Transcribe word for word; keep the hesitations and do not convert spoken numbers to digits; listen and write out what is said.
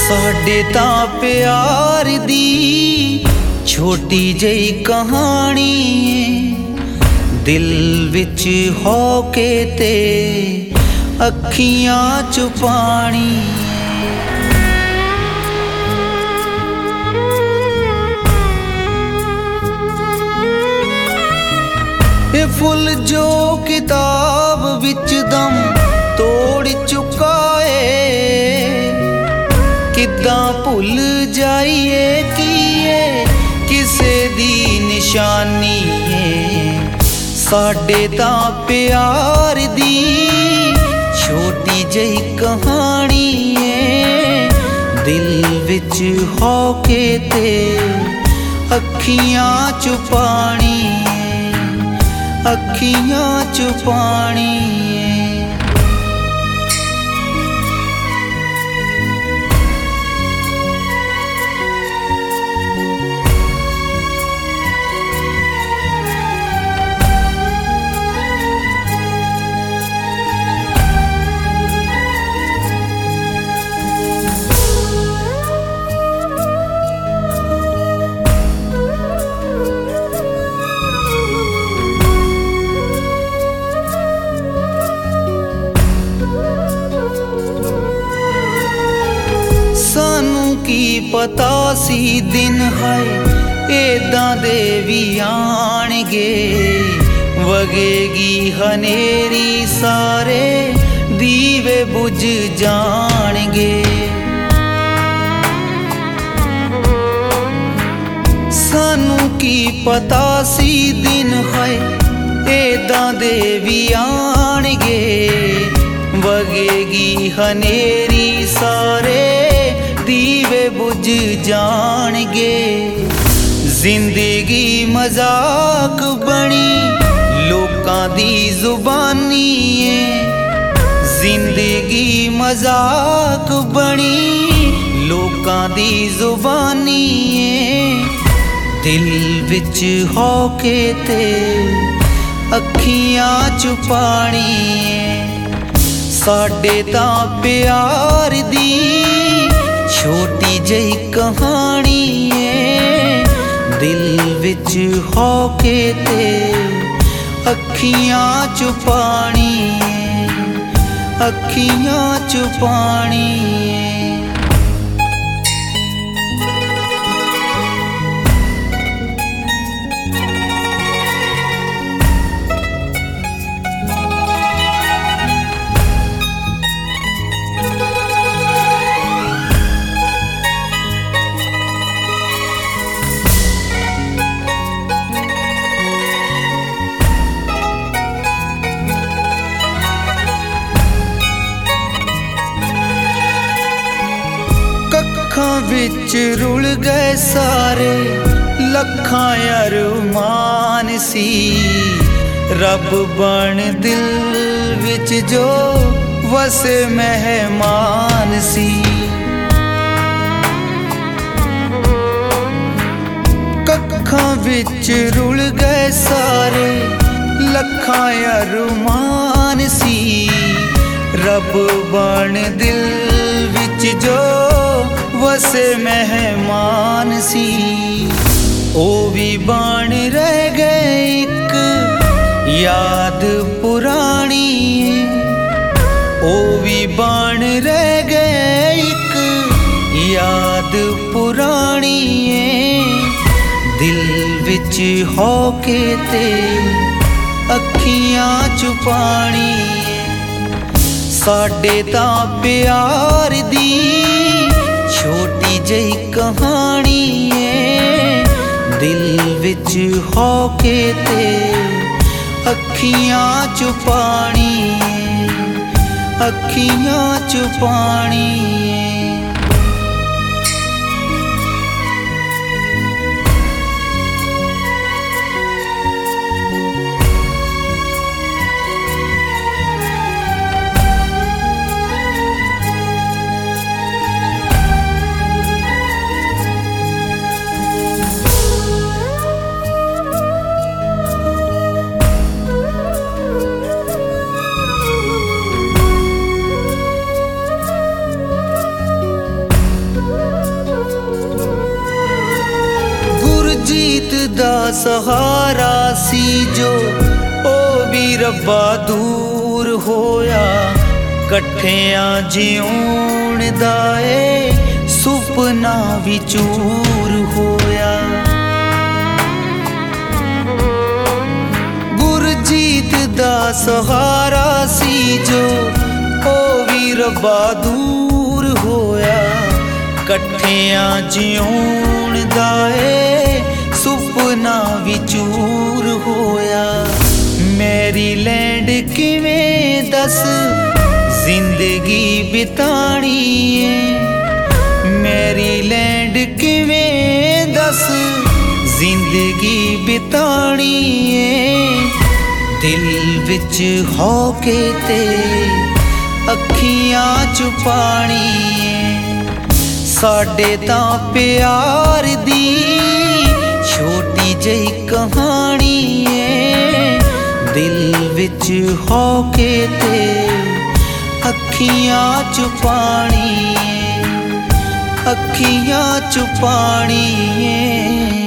साडे तां प्यार दी छोटी जही कहानी है, दिल विच हो के ते अखियां च पानी है। ए फुल जो किताब विच दम तोड़ चुका है, किदां भुल जाइए कि ये किसे दी निशानी है। साडे तां प्यार दी छोटी जही कहानी है, दिल विच हो के ते अखियां च पानी है, अखियां च पानी है। सानू की पता सी दिन है एदां दे वी आणगे, वगेगी हनेरी सारे दीवे बुझ जाणगे। सानू की पता सी दिन है एदां दे वी आणगे, वगेगी हनेरी सारे दीवे बुझ जाणगे। जिंदगी मजाक बनी लोकां दी जुबानी है, जिंदगी मजाक बनी लोकां दी जुबानी है। दिल विच हो के ते अखियां च पानी है। साडे तां प्यार दी छोटी जही कहानी है, दिल विच हो के ते अखियां च पानी है, अखियां च पानी है। अखां विच रुल गए सारे लखां अरमान सी, रब बन दिल विच जो वसे मेहमान सी। कखां विच रुल गए सारे लखां अरमान सी, रब बन दिल विच जो वसे मेहमान सी। ओ भी बन रह गए एक याद पुरानी, ओ भी बन रह गए एक याद पुरानी है। दिल विच हो के ते अखियां च पानी है। साडे तां प्यार दी छोटी जही कहानी है, दिल विच हो के ते अखियां च पानी है, अखियां च पानी है। सहारा सी जो ओ भी रब्बा दूर होया, कट्ठियां जिउण दा ए सुपना भी चूर होया। गुरजीत दा सहारा सी जो ओ भी रब्बा दूर होया, कट्ठियां जिउण दा ए सुपना भी चूर होया। मैरीलैंड किवें दस जिंदगी बितानी है, मैरीलैंड किवें दस जिंदगी बितानी है। दिल विच होके ते अखियां च पानी है, साडे तां प्यार दी छोटी जही कहानी है। दिल विच होके ते अखियां च पानी है, अखियां च पानी है।